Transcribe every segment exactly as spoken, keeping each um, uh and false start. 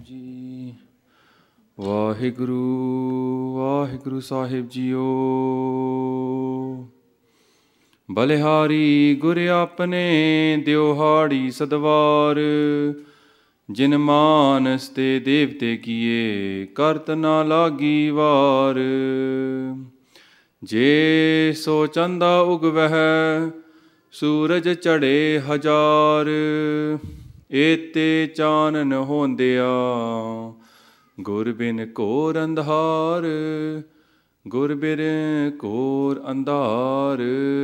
जी वाहिगुरु वाहिगुरु साहिब जीओ। बलिहारी गुर आपने द्योहाड़ी सदवार, जिन मानस ते देवते किए करत ना लागी वार। जे सो चंदा उगवह सूरज चढ़े हजार, एते चानन होंदिया गुर बिन घोर अंधार। गुर बिन घोर अंधार।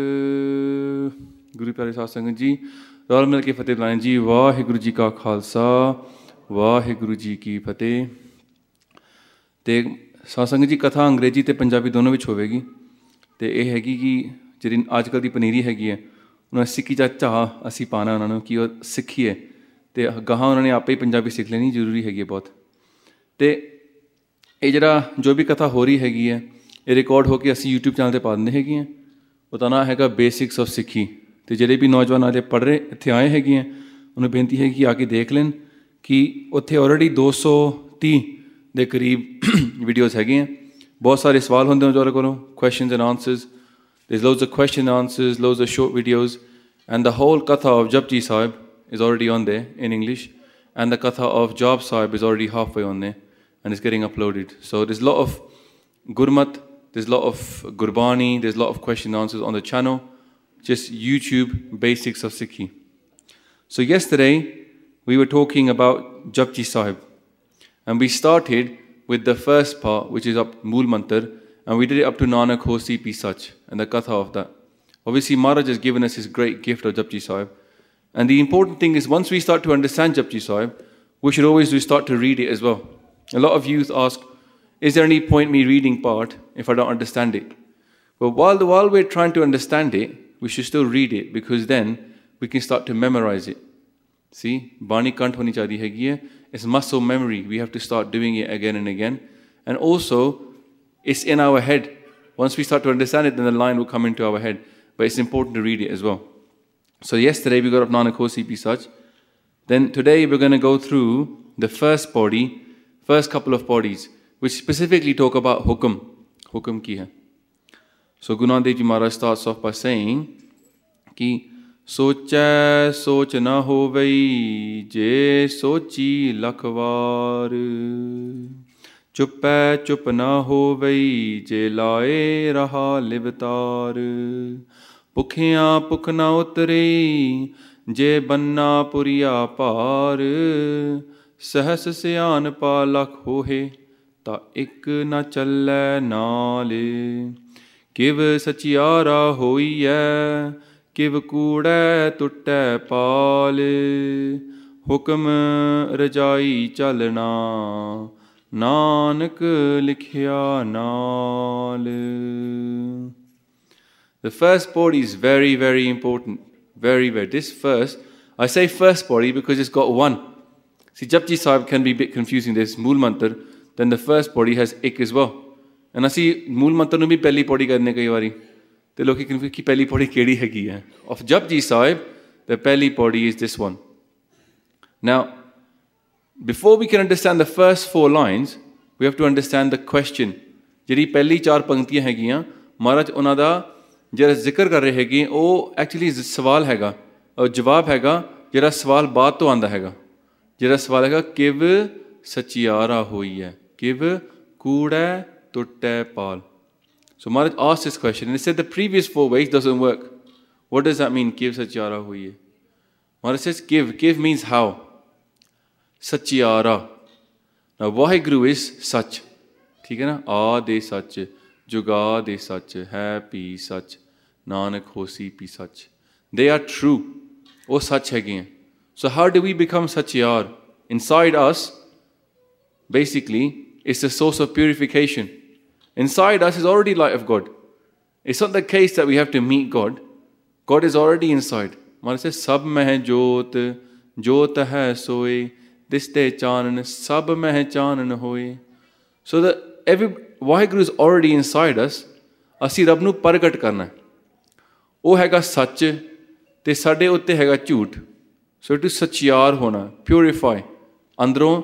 गुरु प्यारे साध संगत जी, रल मिल के फतेह बुलाएं जी। वाहिगुरु जी का खालसा वाहिगुरु जी की फतेह। तो साध संगत जी, कथा अंग्रेजी तो पंजाबी दोनों में होवेगी। तो यह हैगी कि जी अजकल की पनीरी हैगी है, उन्होंने सिक्खी जा चाह असी पाना उन्होंने कि वह सिक्खिए, तो गाह उन्होंने आपे ही पंजाबी सीख लेनी जरूरी हैगी बहुत। तो ये जरा जो भी कथा हो रही हैगी है, ये रिकॉर्ड होकर असी यूट्यूब चैनल पर पा देंगे हैगी हैं। उसका नाम हैगा बेसिक्स ऑफ सिक्खी। तो ਜਿਹੜੇ भी नौजवान आज पढ़ रहे इतने आए हैगे हैं, उन्हें बेनती है कि आके देख लें कि उत्थे ऑलरेडी दो सौ तीह के करीब वीडियोज़ हैगे हैं। बहुत सारे सवाल होंगे उन्होंने को, question and answers. There's loads of question and answers, loads of short videos, and the whole katha of Japji Sahib is already on there in English, and the katha of Job Sahib is already halfway on there and it's getting uploaded. So there's a lot of Gurmat, there's a lot of Gurbani, there's a lot of question and answers on the channel, just YouTube basics of Sikhi. So yesterday we were talking about Japji Sahib, and we started with the first part, which is up Mool Mantar, and we did it up to Nanak Hosi Pi Sach and the katha of that. Obviously, Maharaj has given us his great gift of Japji Sahib. And the important thing is, once we start to understand Japji Sahib, we should always do start to read it as well. A lot of youth ask, is there any point me reading part if I don't understand it? But while, the, while we're trying to understand it, we should still read it, because then we can start to memorize it. See, Bani Kant honi chahdi hai hai. It's muscle memory. We have to start doing it again and again. And also, it's in our head. Once we start to understand it, then the line will come into our head. But it's important to read it as well. So yesterday we got up Nanak Hosi Pi Sach. Then today we're going to go through the first body, first couple of bodies, which specifically talk about hukum. Hukum ki hai. So Guru Nanak Dev Ji Maharaj starts off by saying ki socha soch na hovai je sochi lakhwar. चुपै चुप ना होवई जे लाए रहा लिवतार। भुखियां भुख ना उतरी जे बन्ना पुरिया पार। सहस सियान पा लख होहे ता एक न चलै नाल। किव सचियारा होईऐ किव कूड़ै टुटै पाल। हुक्म रजाई चलना Nanak likhya naal. The first body is very, very important. Very, very. This first, I say first body because it's got one. See, Japji Sahib can be a bit confusing. There's Mool Mantar, then the first body has ik as well. And I see Mool Mantar nu bhi pehli body karne kai wari. Te loki confuse ki pehli body kedi hegi hai. Of Japji Sahib, the pehli body is this one. Now, before we can understand the first four lines, we have to understand the question. ਜਿਹੜੀ ਪਹਿਲੀ ਚਾਰ ਪੰਕਤੀਆਂ ਹੈਗੀਆਂ, ਮਹਾਰਾਜ ਉਹਨਾਂ ਦਾ ਜਿਹੜਾ ਜ਼ਿਕਰ ਕਰ ਰਹੇ ਹੈਗੇ, ਉਹ ਐਕਚੁਅਲੀ ਸਵਾਲ ਹੈਗਾ, ਔਰ ਜਵਾਬ ਹੈਗਾ ਜਿਹੜਾ ਸਵਾਲ ਬਾਅਦ ਤੋਂ ਆਉਂਦਾ ਹੈਗਾ। ਜਿਹੜਾ ਸਵਾਲ ਹੈਗਾ, ਕਿਵ ਸਚਿਆਰਾ ਹੋਈ ਹੈ, ਕਿਵ ਕੂੜੈ ਟੁੱਟੈ ਪਾਲ. So Maharaj asked this question, and he said the previous four ways doesn't work. What does that mean, kiv sachiyara hui hai? Maharaj says kiv. Kiv means how. Sachiara. Now Vaheguru is Sach. ठीक है ना? आ दे सच, जुगा दे सच, है P सच, नानक होसी पी सच. They are true. वो सच है. So how do we become Sachiyar? Inside us, basically, it's the source of purification. Inside us is already light of God. It's not the case that we have to meet God. God is already inside. Maharaj says, Sab meh jot, jot hai soe, diste chanan, sab meh chanan hoye. So that every Vaheguru is already inside us. Asi Rab nu pargat karna. Oh hega sach, te sade utte hega jhoot. So it is Sachiyar hona, purify. Andron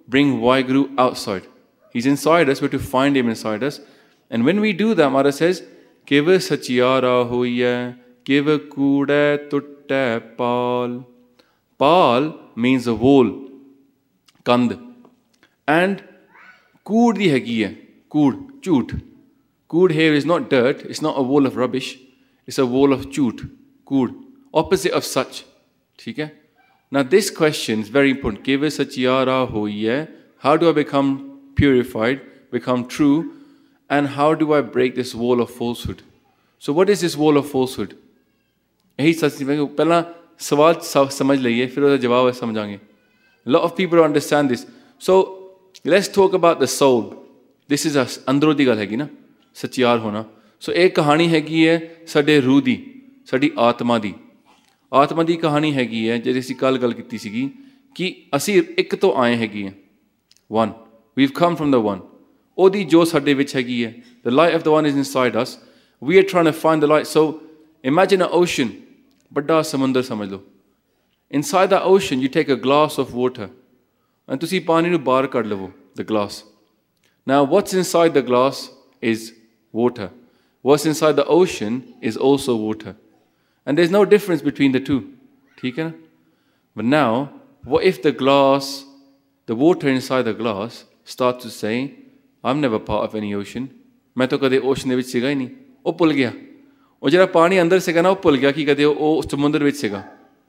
bring Waheguru outside. He's inside us, we have to find him inside us. And when we do that, Maharaj says, Kiv sachiara hoiye, kiv kude tutte pal. Pal means a wall, kand. And kood di hegi hai, kood, choot. Kood here is not dirt, it's not a wall of rubbish, it's a wall of choot, kood, opposite of such. Okay? Now this question is very important. Kiv sachiara hoiye, how do I become purified, become true, and how do I break this wall of falsehood? So what is this wall of falsehood? यही सच में पहला सवाल समझ लिए फिर उसका जवाब समझाएंगे. A lot of people don't understand this. So let's talk about the soul. This is a अंदरों दी गल हैगी ना, सचियार होना. So एक कहानी हैगी है साडे रूह दी, साडी आत्मा दी. आत्मा दी कहानी हैगी है ਜਿਹੜੀ ਅਸੀਂ ਕੱਲ ਗੱਲ ਕੀਤੀ ਸੀਗੀ ਕਿ ਅਸੀਂ ਇੱਕ ਤੋਂ ਆਏ ਹੈਗੀ ਹੈ. One. We've come from the one. ਉਹਦੀ ਜੋ ਸਾਡੇ ਵਿੱਚ ਹੈਗੀ ਹੈ. The light of the one is inside us. We are trying to find the light. So imagine an ocean. ਵੱਡਾ ਸਮੁੰਦਰ ਸਮਝ ਲਓ. Inside that ocean you take a glass of water. And ਤੁਸੀਂ ਪਾਣੀ ਨੂੰ ਬਾਹਰ ਕੱਢ ਲਵੋ, the glass. Now what's inside the glass is water. What's inside the ocean is also water. And there's no difference between the two. ठीक है ना? But now, what if the glass, the water inside the glass starts to say, I'm never part of any ocean. मैं तो कदे ocean ਦੇ ਵਿੱਚ ਸੀਗਾ ਹੀ ਨਹੀਂ. ਉਹ ਭੁੱਲ ਗਿਆ. ਉਹ ਜਿਹੜਾ ਪਾਣੀ ਅੰਦਰ ਸੀਗਾ ਨਾ ਉਹ ਭੁੱਲ ਗਿਆ ਕਿ ਕਦੇ ਉਹ ਸਮੁੰਦਰ ਵਿੱਚ ਸੀਗਾ.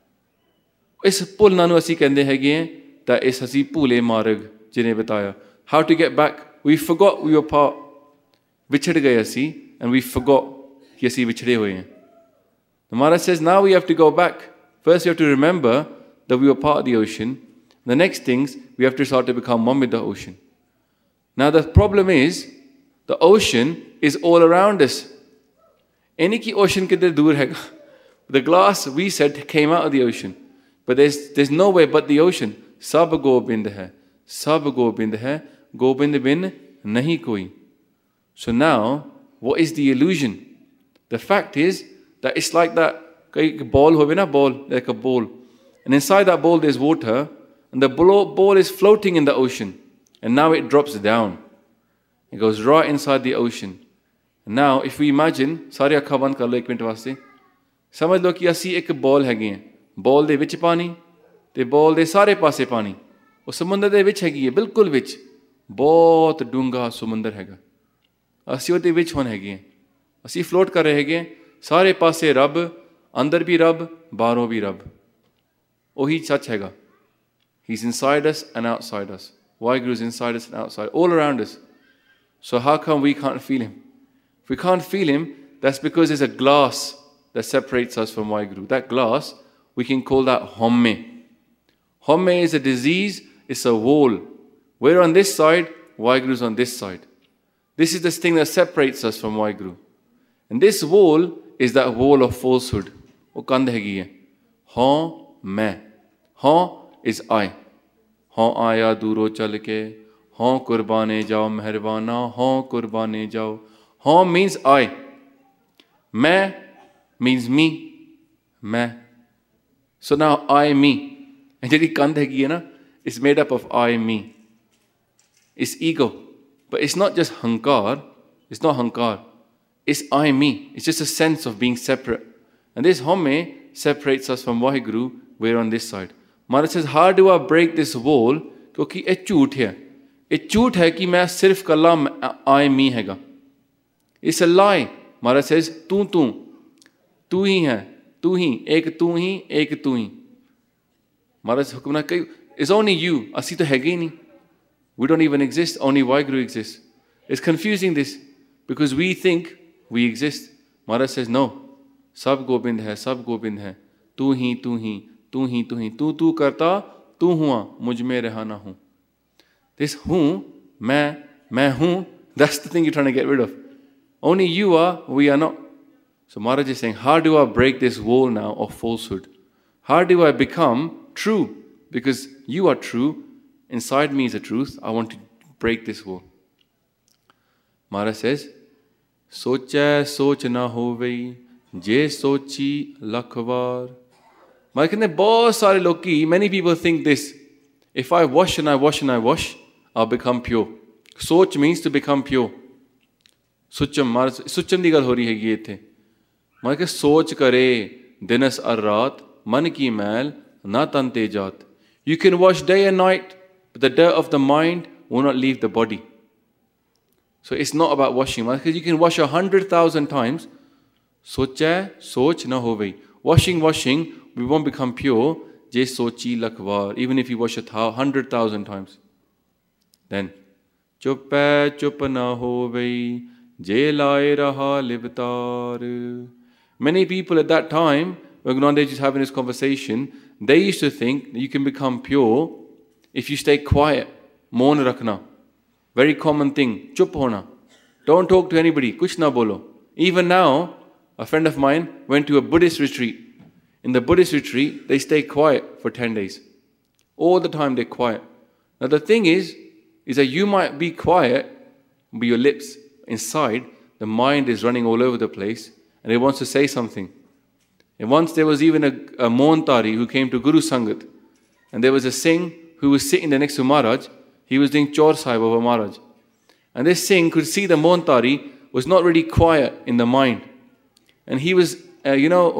ਇਸ ਭੁੱਲਣਾ ਨੂੰ ਅਸੀਂ ਕਹਿੰਦੇ ਹੈਗੇ ਹਾਂ ਤਾਂ ਇਸ ਅਸੀਂ ਭੂਲੇ ਮਾਰਗ ਜਿਹਨੇ ਬਤਾਇਆ. How to get back? We forgot we were part. ਵਿਛੜ ਗਏ ਅਸੀਂ and we forgot ਕਿ ਅਸੀਂ ਵਿਛੜੇ ਹੋਏ ਹਾਂ. The Maharaj says now we have to go back. First we have to remember that we were part of the ocean. The next things we have to start to become one with the ocean. Now the problem is the ocean is all around us. Any ki ocean kidhar dur hai. The glass we said came out of the ocean. But there's, there's no way but the ocean. Sab gobind hai. Sab gobind hai. Gobind bin nahi koi. So now, what is the illusion? The fact is that it's like that ball hobe na ball, like a ball. And inside that ball there's water. And the ball is floating in the ocean. And now it drops down. It goes right inside the ocean. And now if we imagine, सारे अखां बंद कर लो एक minute वास्ते. समझ लो कि ਅਸੀਂ ਇੱਕ ball ਹੈਗੇ ਹਾਂ. Ball ਦੇ ਵਿੱਚ ਪਾਣੀ ਤੇ ball ਦੇ ਸਾਰੇ ਪਾਸੇ ਪਾਣੀ. ਉਹ ਸਮੁੰਦਰ ਦੇ ਵਿੱਚ ਹੈਗੀ ਹੈ, ਬਿਲਕੁਲ ਵਿੱਚ. ਬਹੁਤ ਡੂੰਘਾ ਸਮੁੰਦਰ ਹੈਗਾ. ਅਸੀਂ ਉਹਦੇ ਵਿੱਚ ਹੁਣ ਹੈਗੇ ਹਾਂ. ਅਸੀਂ float ਕਰ ਰਹੇ ਹੈਗੇ ਹਾਂ. ਸਾਰੇ ਪਾਸੇ ਰੱਬ, ਅੰਦਰ ਵੀ ਰੱਬ, ਬਾਹਰੋਂ ਵੀ ਰੱਬ. ਉਹੀ ਸੱਚ ਹੈਗਾ. He's inside us and outside us. Waheguru is inside us and outside, all around us. So how come we can't feel him? If we can't feel him, that's because there's a glass that separates us from Waheguru. That glass, we can call that homme. Homme is a disease, it's a wall. We're on this side, Waheguru is on this side. This is this thing that separates us from Waheguru. And this wall is that wall of falsehood. ਉਹ ਕੰਧ ਹੈਗੀ ਹੈ. ਹਾਂ ਮੈਂ. ਹਾਂ is I. ਹਾਂ ਆਇਆ ਦੂਰੋਂ ਚੱਲ ਕੇ. ਹਾਂ ਕੁਰਬਾਨੇ ਜਾਓ ਮਹਿਰਬਾਨਾ. ਹਾਂ ਕੁਰਬਾਨੇ ਜਾਓ. ਹਾਂ means I. ਮੈਂ means me. ਮੈਂ. So now I, me. And ਜਿਹੜੀ ਕੰਧ ਹੈਗੀ ਹੈ ਨਾ, it's made up of I, me. It's ego. But it's not just hankar. It's not hankar. It's I, me. It's just a sense of being separate. And this homme separates us from Waheguru. We're on this side. Maharaj says, how do I break this wall? क्योंकि ये झूठ है. ये झूठ है कि मैं सिर्फ कल्ला I, me हैगा. It's a lie. Maharaj says, तू तू तू ही है. तू ही. एक तू ही, एक तू ही. Maharaj हुक्म ना कही. It's only you. ਅਸੀਂ तो हैगे ही नहीं. We don't even exist. Only Waheguru exists. It's confusing this because we think we exist. Maharaj says, no. सब गोबिंद है, सब गोबिंद है. तू ही, तू ही, तू ही, तू ही. तू तू करता, तू हुआ, मुझ में रहा ना हूँ. This हूँ, मैं, मैं हूँ, that's the thing you're trying to get rid of. Only you are, we are not. So Maharaj is saying, how do I break this wall now of falsehood? How do I become true? Because you are true. Inside me is the truth. I want to break this wall. Maharaj says, सोचै सोच ना होवे जे सोची लख वार. Maharaj कहते बहुत सारे लोग की, many people think this. If I wash and I wash and I wash, I'll become pure. Soch means to become pure. Sucham, sucham di gal ho rahi hai ye the. मां के सोच करे दिनस और रात मन की मैल ना तन तेजात. You can wash day and night, but the dirt of the mind will not leave the body. So it's not about washing, because you can wash a hundred thousand times. सोचा सोच ना हो गई. Washing, washing, we won't become pure. J Sochi Lakhwar. Even if you wash a hundred thousand times. Then चुप है चुप ना हो गई. जे लाए रहा लिवतार. Many people at that time, when Guru Nanak Dev Ji was having this conversation, they used to think that you can become pure if you stay quiet. Maun rakhna. Very common thing. Chup hona. Don't talk to anybody. Kuch na bolo. Even now, a friend of mine went to a Buddhist retreat. In the Buddhist retreat, they stay quiet for ten days. All the time they're quiet. Now the thing is, is that you might be quiet, but your lips inside, the mind is running all over the place, and it wants to say something. And once there was even a, a Montari who came to Guru Sangat, and there was a Singh who was sitting there next to Maharaj. He was doing Chor Sahib over Maharaj. And this Singh could see the Montari was not really quiet in the mind. And he was, uh, you know,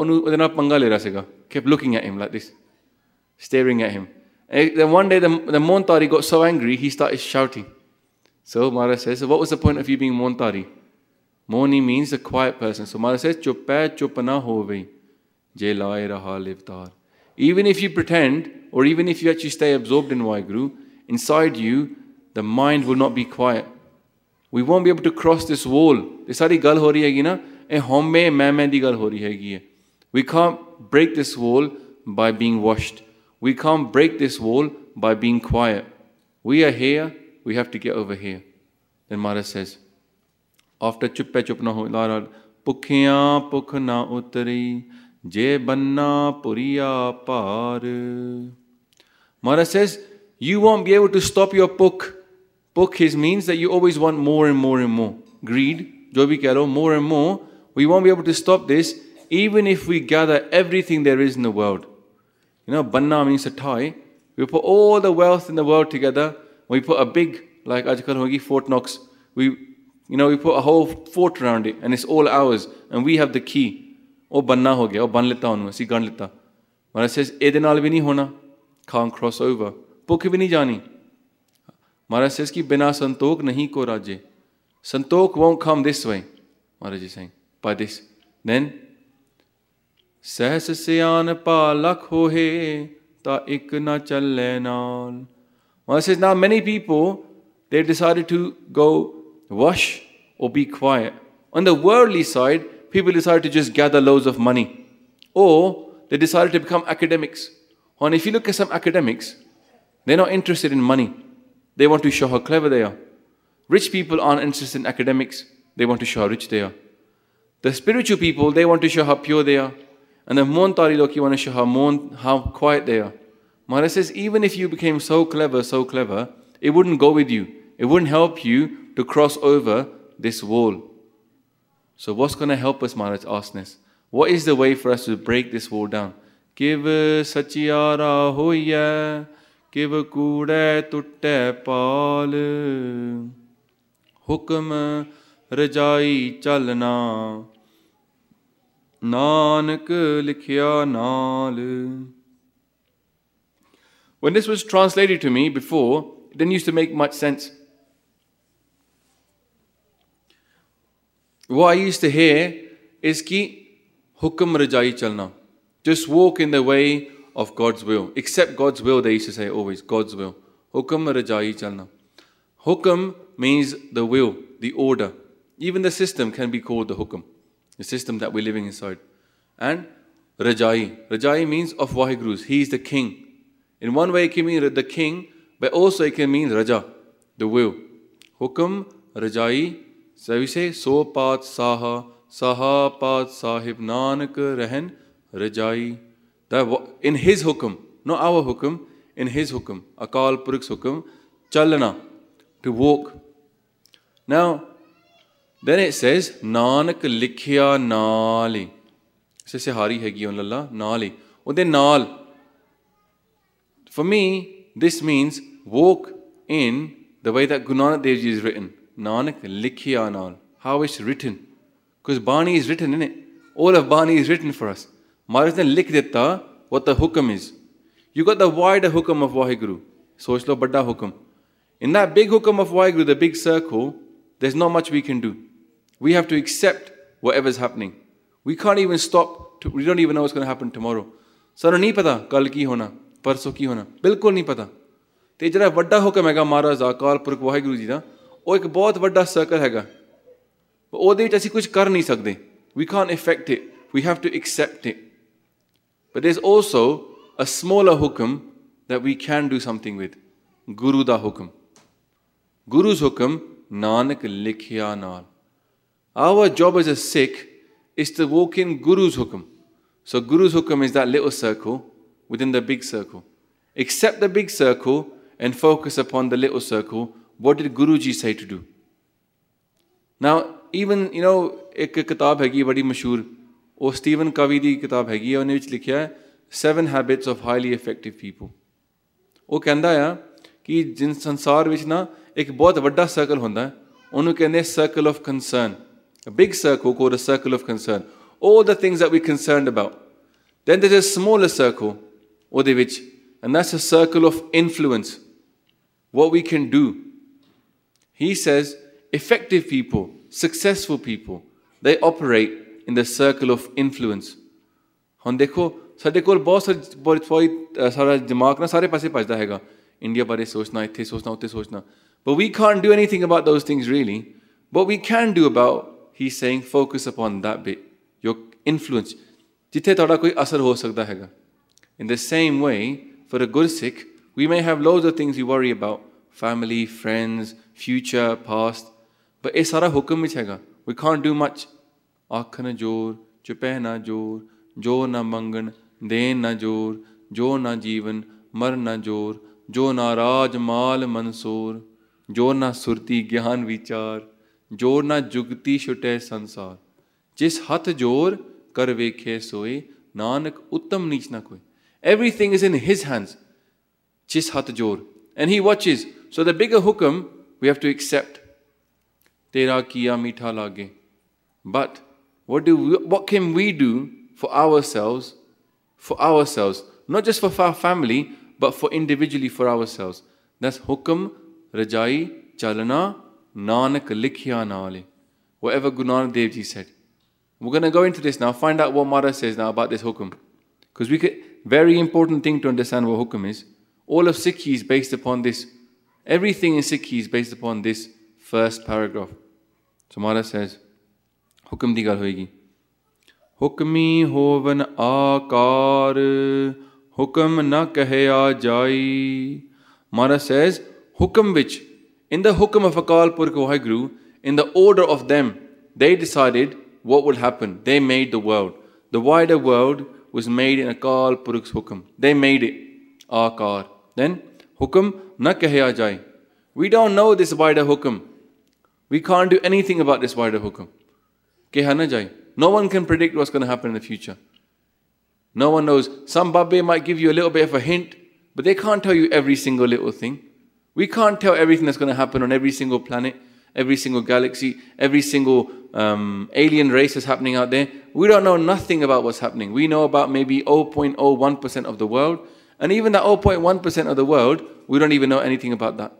kept looking at him like this, staring at him. And then one day the, the Montari got so angry, he started shouting. So Maharaj says, so what was the point of you being Montari? Moni means a quiet person. So Maharaj says, chup hai chup na ho gayi, je laye raha livtar. Even if you pretend, or even if you actually stay absorbed in Waheguru, inside you, the mind will not be quiet. We won't be able to cross this wall. This sari gal ho rahi hai na, eh hum mein main main di gal ho rahi hai. We can't break this wall by being washed. We can't break this wall by being quiet. We are here, we have to get over here. Then Maharaj says, after chuppe chup na ho, pukhiyan pukh na utari, je banna puriya par. Maharaj says, you won't be able to stop your pukh. Pukh is means that you always want more and more and more. Greed, jo bhi keh lo, more and more. We won't be able to stop this even if we gather everything there is in the world. You know, banna means a tie. We put all the wealth in the world together. We put a big, like ajkal hogi, Fort Knox. We You know, we put a whole fort around it, and it's all ours, and we have the key. Oh, banna ho gaya, oh, ban leta hunu, asi gan leta. Maharaj says, ede naal bhi nahi hona, can't cross over. Pukh bhi nahi jani. Maharaj says ki bina santok nahi ko raje. Santok won't come this way. Maharaj is saying, by this. Then, sahas syan pa lakh ho he, ta ik na challe naal. Maharaj says, now many people, they've decided to go wash or be quiet. On the worldly side, people decide to just gather loads of money. Or they decided to become academics. And if you look at some academics, they're not interested in money. They want to show how clever they are. Rich people aren't interested in academics. They want to show how rich they are. The spiritual people, they want to show how pure they are. And the Montari Loki want to show how, mon, how quiet they are. Maharaj says, even if you became so clever, so clever, it wouldn't go with you. It wouldn't help you to cross over this wall. So what's going to help us, Maharaj asked this? What is the way for us to break this wall down? Kiv sachiyara hoya, kiv kude tutte paal, hukm rajai chalna, nanak likhya naal. When this was translated to me before, it didn't used to make much sense. What I used to hear is ki hukam rajai chalna. Just walk in the way of God's will. Accept God's will, they used to say always, God's will. Hukam rajai chalna. Hukam means the will, the order. Even the system can be called the hukam, the system that we're living inside. And rajai. Rajai means of Waheguru's. He is the king. In one way it can mean the king, but also it can mean raja, the will. Hukam rajai. So we say, so paat saha, saha paat sahib nanak rehen rajai. That in his hukam, not our hukam, in his hukam, Akal Purukh's hukam, chalana, to walk. Now, then it says, nanak likhya naali. Se hari hegi on lalla, naali. Ode naal. For me, this means walk in the way that Guru Nanak Dev Ji is written. Nanak likhiya naal. How it's written. Because Bani is written, isn't it? All of Bani is written for us. Maharaj ne likh ditta what the hukam is. You got the wider hukam of Waheguru. Soch lo badda hukam. In that big hukam of Waheguru, the big circle, there's not much we can do. We have to accept whatever's happening. We can't even stop. To, we don't even know what's going to happen tomorrow. Sanu nahi pata kal ki hona, parso ki hona. Bilkul nahi pata. ਤੇ ਜਿਹੜਾ ਵੱਡਾ ਹੁਕਮ ਹੈਗਾ ਮਹਾਰਾਜ ਦਾ ਅਕਾਲ ਪੁਰਖ ਵਾਹਿਗੁਰੂ ਜੀ ਦਾ ਉਹ ਇੱਕ ਬਹੁਤ ਵੱਡਾ circle ਹੈਗਾ ਉਹਦੇ ਵਿੱਚ ਅਸੀਂ ਕੁਝ ਕਰ ਨਹੀਂ ਸਕਦੇ we can't affect it we have to accept it but there's also a smaller hukum that we can do something with guru da hukum guru's hukum nanak likhya naal our job as a sikh is to walk in guru's hukum so guru's hukum is that little circle within the big circle accept the big circle and focus upon the little circle. What did Guruji say to do? Now, even, you know, एक किताब हैगी बड़ी मशहूर वो Steven कवी दी किताब हैगी ਉਹਨੇ ਵਿੱਚ ਲਿਖਿਆ ਹੈ seven habits of highly effective people ਉਹ ਕਹਿੰਦਾ ਆ ਕਿ ਜਿਨ ਸੰਸਾਰ ਵਿੱਚ ਨਾ ਇੱਕ ਬਹੁਤ ਵੱਡਾ ਸਰਕਲ ਹੁੰਦਾ ਹੈ ਉਹਨੂੰ ਕਹਿੰਦੇ circle of concern a big circle called a circle of concern all the things that we're concerned about then there's a smaller circle ਉਹਦੇ ਵਿੱਚ and that's a circle of influence what we can do. He says, effective people, successful people, they operate in the circle of influence. ਹੁਣ ਦੇਖੋ ਸਾਡੇ ਕੋਲ ਬਹੁਤ ਬਹੁਤ ਸਾਰਾ ਦਿਮਾਗ ਨਾ ਸਾਰੇ ਪਾਸੇ ਭੱਜਦਾ ਹੈਗਾ ਇੰਡੀਆ ਬਾਰੇ ਸੋਚਣਾ ਇੱਥੇ ਸੋਚਣਾ ਉੱਥੇ ਸੋਚਣਾ but we can't do anything about those things really. What we can do about, he's saying, focus upon that bit, your influence, ਜਿੱਥੇ ਤੁਹਾਡਾ ਕੋਈ ਅਸਰ ਹੋ ਸਕਦਾ ਹੈਗਾ. In the same way, for a Gursikh, we may have loads of things we worry about, family, friends, future, past, but ਇਹ ਸਾਰਾ ਹੁਕਮ ਵਿੱਚ ਹੈਗਾ. We can't do much. ਅੱਖ ਨਾ ਜੋਰ, ਚੁਪੈ ਨਾ ਜੋਰ, ਜੋ ਨਾ ਮੰਗਣ, ਦੇਣ ਨਾ ਜੋਰ, ਜੋ ਨਾ ਜੀਵਨ, ਮਰ ਨਾ ਜੋਰ, ਜੋ ਨਾ ਰਾਜ ਮਾਲ ਮਨਸੂਰ, ਜੋ ਨਾ ਸੁਰਤੀ ਗਿਆਨ ਵਿਚਾਰ, ਜੋਰ ਨਾ ਜੁਗਤੀ ਛੁਟੈ ਸੰਸਾਰ. ਜਿਸ ਹੱਥ ਜੋਰ ਕਰ ਵੇਖੇ ਸੋਏ, ਨਾਨਕ ਉੱਤਮ ਨੀਚ ਨਾ ਕੋਈ. Everything is in his hands. Jis hat jor. And he watches. So the bigger hukam, we have to accept. Tera kiya meetha lage. But what do we, what can we do for ourselves? For ourselves. Not just for our family, but for individually for ourselves. That's hukam, rajai, chalana, nanak likhya naale. Whatever Guru Nanak Dev Ji said. We're going to go into this now. Find out what Maharaj says now about this hukam. Because we could, very important thing to understand what hukam is. All of Sikhi is based upon this. Everything in Sikhi is based upon this first paragraph. So Maharaj says, Hukam di gal hoegi. Hukmi hovan aakar, hukam na kahya jai. Maharaj says, hukam which, in the hukam of Akal Purkh Waheguru, in the order of them, they decided what would happen. They made the world. The wider world was made in Akal Purkh's hukam. They made it. Aakar. Then, hukam na kahya jai. We don't know this wider hukam. We can't do anything about this wider hukam. Keha na jai. No one can predict what's going to happen in the future. No one knows. Some babbe might give you a little bit of a hint, but they can't tell you every single little thing. We can't tell everything that's going to happen on every single planet, every single galaxy, every single um, alien race that's happening out there. We don't know nothing about what's happening. We know about maybe zero point zero one percent of the world. And even that zero point one percent of the world, we don't even know anything about that.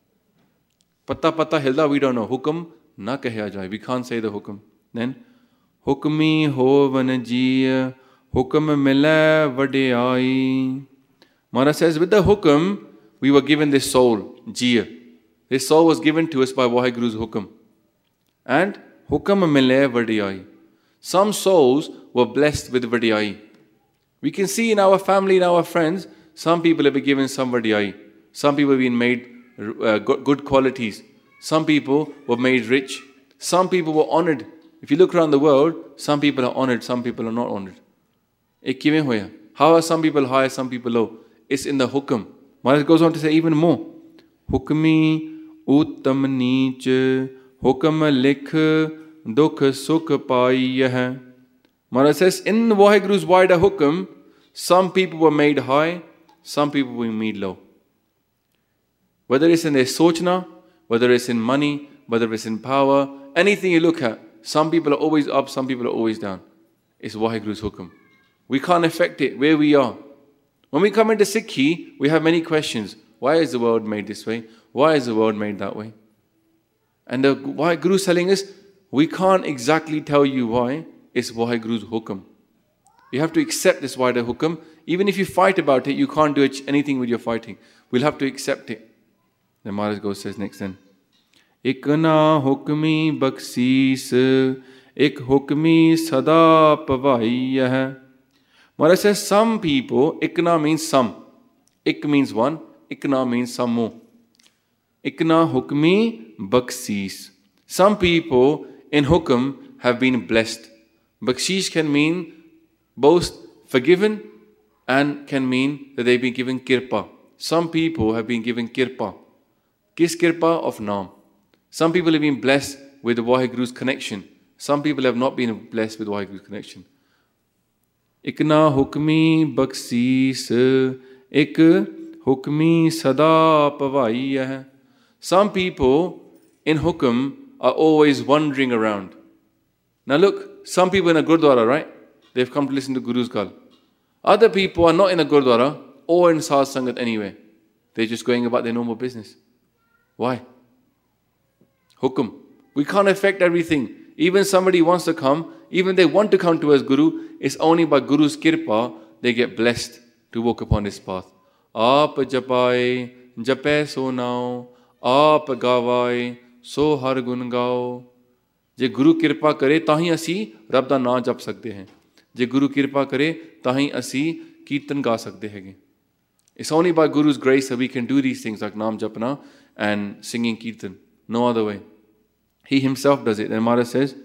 Pata pata hilda, we don't know. Hukam na kahya jai. We can't say the hukam. Then, hukmi hovan jiya, hukam mila vadiyai. Maharaj says, with the hukam, we were given this soul, jiya. This soul was given to us by Waheguru's hukam. And hukam mila vadiyai. Some souls were blessed with vadiyai. We can see in our family, in our friends, some people have been given some vadiyai. Some people have been made uh, good qualities. Some people were made rich. Some people were honored. If you look around the world, some people are honored, some people are not honored. Ek kive hoya? How are some people high, some people low? It's in the hukam. Maharaj goes on to say even more. Hukmi uttam neech, hukam likh, dukh sukh paiyah. Maharaj says, in Waheguru's wider hukam, some people were made high, some people were made low. Whether it's in their sochna, whether it's in money, whether it's in power, anything you look at, some people are always up, some people are always down. It's Waheguru's hukum. We can't affect it where we are. When we come into Sikhi, we have many questions. Why is the world made this way? Why is the world made that way? And the Waheguru is telling us, we can't exactly tell you why. It's Waheguru's hukum. You have to accept this wider hukum. Even if you fight about it, you can't do anything with your fighting. We'll have to accept it. Then Maharaj goes, says next then, Ik na hukmi bakshees, ik hukmi sada pavaiya hai. Maharaj says, some people, ikna means some. Ik means one, ikna means some more. Ikna hukmi bakshees. Some people in hukum have been blessed. Baksheesh can mean both forgiven and can mean that they've been given kirpa. Some people have been given kirpa. Kis kirpa? Of Naam. Some people have been blessed with the Waheguru's connection. Some people have not been blessed with Waheguru's connection. Ikna hukmi bakshees, ik hukmi sada pavaiya hai. Some people in hukum are always wandering around. Now look, some people in a Gurdwara, right? They've come to listen to Guru's call. Other people are not in a Gurdwara or in Saz Sangat anywhere. They're just going about their normal business. Why? Hukum. We can't affect everything. Even somebody wants to come, even they want to come to us Guru, it's only by Guru's kirpa they get blessed to walk upon this path. Aap japai, jape so nao, aap gawai, so har gun gao. Je Guru kirpa kare, tahi asi Rab da na jap sakde hain. Je Guru kirpa kare, tahi asi kirtan ga sakde hain. It's only by Guru's grace that we can do these things like Naam Japna and singing kirtan. No other way. He himself does it. And Maharaj says,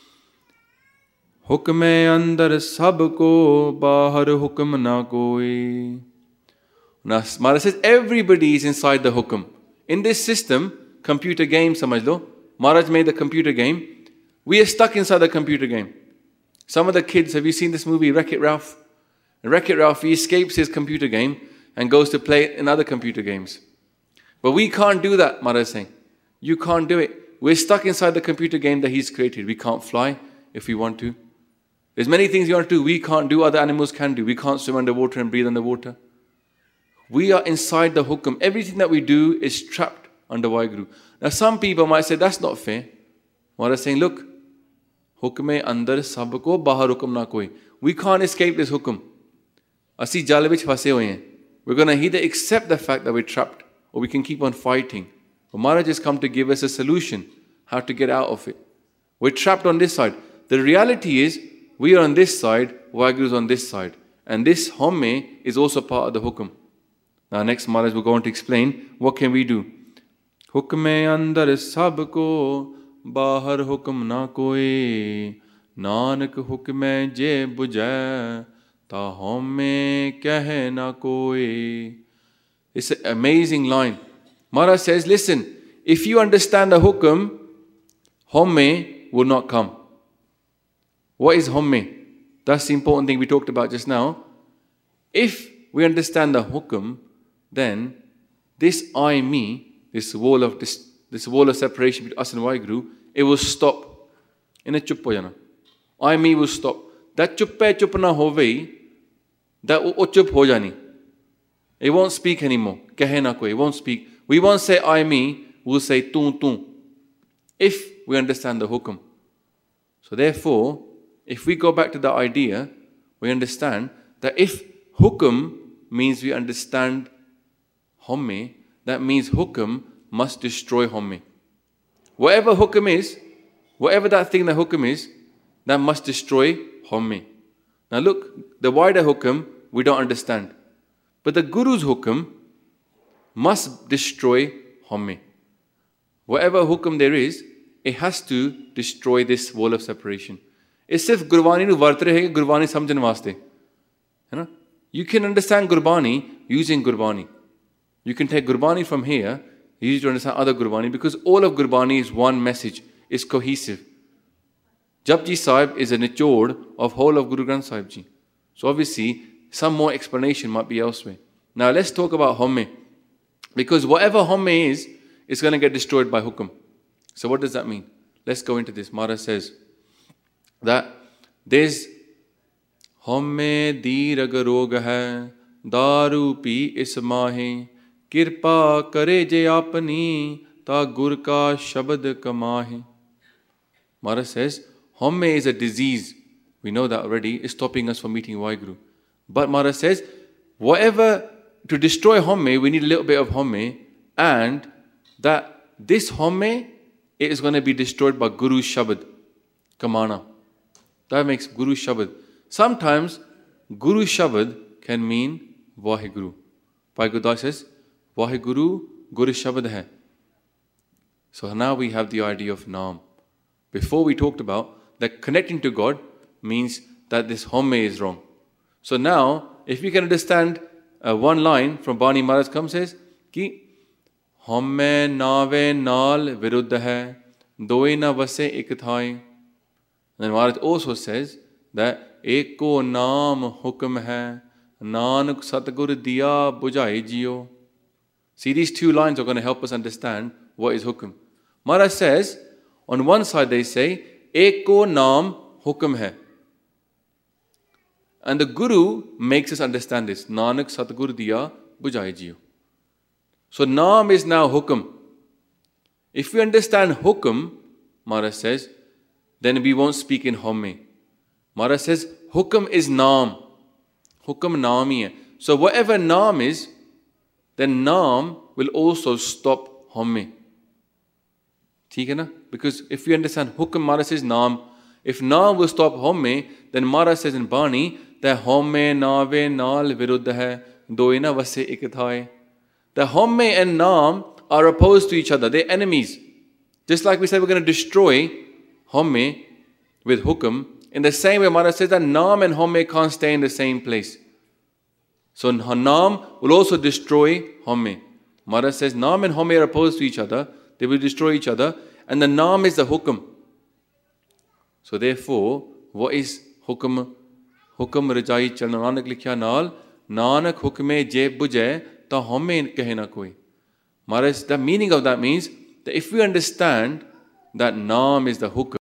Hukme andar sabko, bahar hukum na koi. Now Maharaj says, everybody is inside the hukum. In this system, computer game, samajh lo. Maharaj made the computer game. We are stuck inside the computer game. Some of the kids, have you seen this movie, Wreck-It Ralph? Wreck-It Ralph, he escapes his computer game and goes to play in other computer games. But we can't do that, Maharaj is saying. You can't do it. We're stuck inside the computer game that he's created. We can't fly if we want to. There's many things you want to do, we can't do, other animals can do. We can't swim underwater and breathe underwater. We are inside the hukum. Everything that we do is trapped under Waheguru. Now some people might say, that's not fair. Maharaj is saying, look, hukum andar sabko, bahar hukum na koi. We can't escape this hukum. Asi jal vich phase hoye hain. We're going to either accept the fact that we're trapped or we can keep on fighting. But Maharaj has come to give us a solution, how to get out of it. We're trapped on this side. The reality is, we are on this side, Waheguru is on this side. And this homme is also part of the hukum. Now next Maharaj will go on to explain, what can we do? Hukme andar sabko, bahar hukum na koi, nanak hukme je bujai, ta homme kahe na koi. It's an amazing line. Maharaj says, listen, if you understand the hukum, homme will not come. What is homme? That's the important thing we talked about just now. If we understand the hukum, then this I, me, this wall of this, this wall of separation between us and Waheguru, it will stop. In a chup ho jana. I, me will stop. That chup pe chup na hove, that wo chup ho jani. It won't speak anymore. Kahe na koi, it won't speak. We won't say I, me, we'll say tu, tu. If we understand the hukum. So therefore, if we go back to the idea, we understand that if hukum means we understand homme, that means hukum must destroy homme. Whatever hukum is, whatever that thing that hukum is, that must destroy homme. Now look, the wider hukum, we don't understand. But the Guru's hukum must destroy homme. Whatever hukum there is, it has to destroy this wall of separation. It's सिर्फ गुरबानी नु वर्त रहे हैं गुरबानी समझने वास्ते, है ना? You can understand Gurbani using Gurbani. You can take Gurbani from here, use it to understand other Gurbani, because all of Gurbani is one message, is cohesive. Japji Sahib is a nichod of whole of Guru Granth Sahib Ji. So obviously, some more explanation might be elsewhere. Now let's talk about homme. Because whatever homme is, is going to get destroyed by hukum. So what does that mean? Let's go into this. Maharaj says that there's homme dirag rog hai, daru pi is mahe, kirpa kare je apni, ta gur ka shabad kamahe. Maharaj says, homme is a disease. We know that already. It's stopping us from meeting Waheguru. But Maharaj says, whatever, to destroy homme, we need a little bit of homme, and that this homme, it is going to be destroyed by Guru Shabad, Kamana. That makes Guru Shabad. Sometimes Guru Shabad can mean Waheguru. Bhai Gurdas says, Waheguru, Guru Shabad hai. So now we have the idea of Naam. Before we talked about that connecting to God means that this homme is wrong. So now, if we can understand uh, one line from Bani Maharaj comes says, ki homme nave naal viruddha hai, doi na vase ik thai. Then Maharaj also says that eko naam hukum hai, nanak satgur diya bujhai jiyo. See, these two lines are going to help us understand what is hukum. Maharaj says, on one side they say, eko naam hukum hai. And the Guru makes us understand this. Nanak Satgur diya bujhai jiyo. So naam is now hukum. If we understand hukum, Maharaj says, then we won't speak in homme. Maharaj says, hukum is naam. Hukum naam hi hai. So whatever naam is, then naam will also stop homme. ठीक है ना? Because if we understand hukum, Maharaj says naam. If naam will stop homme, then Maharaj says in Bani, that homme nave naal viruddha hai, doi na vase ik thai. The homme and naam are opposed to each other. They're enemies. Just like we said we're going to destroy homme with hukum, in the same way Maharaj says that naam and homme can't stay in the same place. So naam will also destroy homme. Maharaj says naam and homme are opposed to each other. They will destroy each other. And the naam is the hukum. So therefore, what is hukum? Hukum rajai chalna. Nanak likhya naal, Nanak hukme je bujhe, ta homme kahe na koi. Maharaj, the meaning of that means that if we understand that naam is the hukum,